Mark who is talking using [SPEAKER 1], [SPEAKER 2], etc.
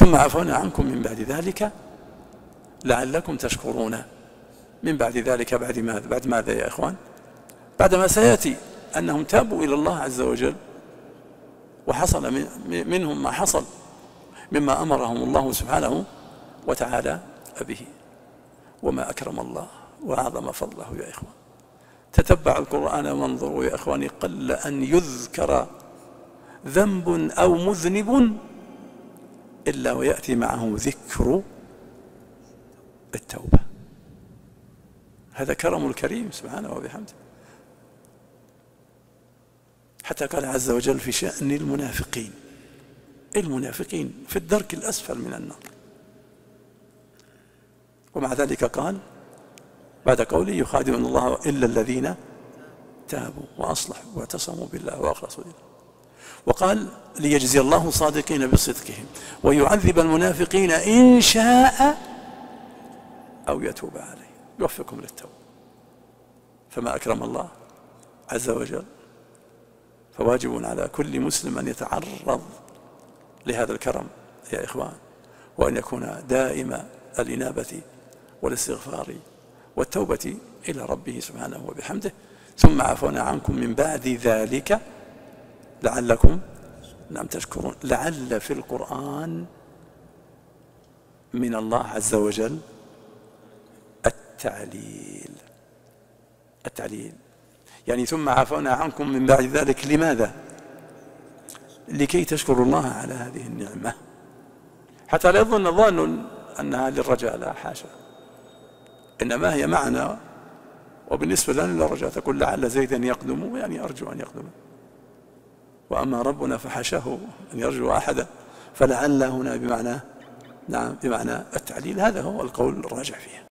[SPEAKER 1] ثم عفونا عنكم من بعد ذلك لعلكم تشكرون. من بعد ذلك بعد ماذا يا إخوان؟ بعدما سيأتي أنهم تابوا إلى الله عز وجل وحصل منهم ما حصل مما أمرهم الله سبحانه وتعالى به. وما أكرم الله وأعظم فضله يا إخوان. تتبع القرآن وانظروا يا إخواني، قل أن يذكر ذنب أو مذنب إلا ويأتي معه ذكر التوبة. هذا كرم الكريم سبحانه وبحمده. حتى قال عز وجل في شأن المنافقين في الدرك الأسفل من النار. ومع ذلك قال بعد قوله يخادعون الله إلا الذين تابوا وأصلحوا واعتصموا بالله وأخلصوا دينهم. وقال ليجزي الله الصادقين بصدقهم ويعذب المنافقين إن شاء أو يتوب عليه يوفقكم للتوبة. فما أكرم الله عز وجل، فواجب على كل مسلم أن يتعرض لهذا الكرم يا إخوان، وأن يكون دائم الإنابة والاستغفار والتوبة إلى ربه سبحانه وبحمده. ثم عفونا عنكم من بعد ذلك لعلكم تشكرون. لعل في القرآن من الله عز وجل التعليل، يعني ثم عفونا عنكم من بعد ذلك. لماذا؟ لكي تشكروا الله على هذه النعمة، حتى لا يظن ظان أنها للرجاء، لا حاشا، إنما هي معنا. وبالنسبة لنا للرجاء تقول لعل زيدا يقدم، يعني أرجو أن يقدم. وأما ربنا فحشاه أن يرجو أحدا، فلعل هنا بمعنى التعليل. هذا هو القول الراجح فيه.